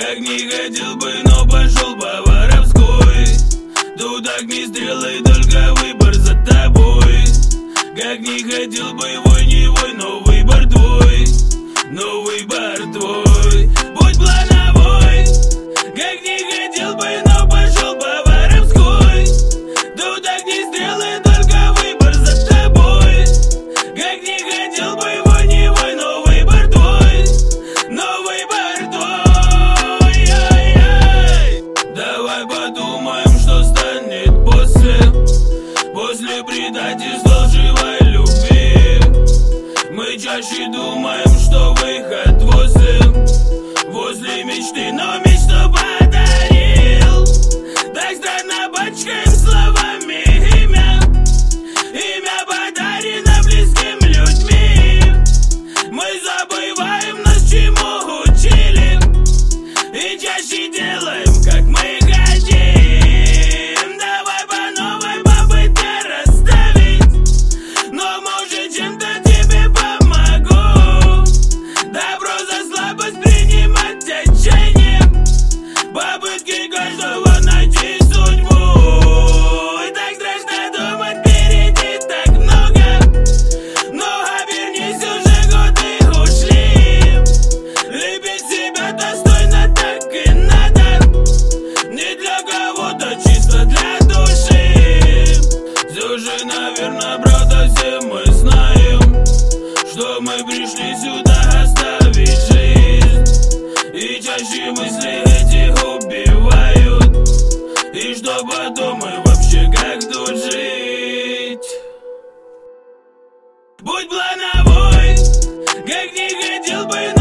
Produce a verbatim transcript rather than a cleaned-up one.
Как не хотел бы, но пошел по воровской. Тут огнестрелы, только выбор за тобой. Как не хотел бы, вой не вой, но выбор твой. Но выбор твой. Будь плановой. Как не хотел бы, но пошел по воровской. Тут огнестрелы, только выбор за тобой. Как не хотел бы, вой не вой, но выбор твой. Но выбор твой. Ай-яй. Давай подумаем, что станет после. После предательства лживой любви. Мы чаще думаем, что выход возле. Возле мечты, но мечту подарил. Так странно пачкаем словами имя. Имя подарено близким людьми. Мы забываем, нас чему учили. И чаще делаем, как мы хотим. Давай по новой попытка расставить. Но может чем-то тебе помогу. Добро за слабость принимать отчаяние. Попытки каждого найти судьбу. И так страшно думать, впереди так много. Но обернись, уже годы ушли. Любить себя достойно, так и надо. Не для кого-то, чисто для души. Все же, наверное, правда, все мы знаем, что мы пришли сюда оставить жизнь. И чаще мысли эти убивают. И что потом и вообще как тут жить? Будь плановой. Как не хотел бы,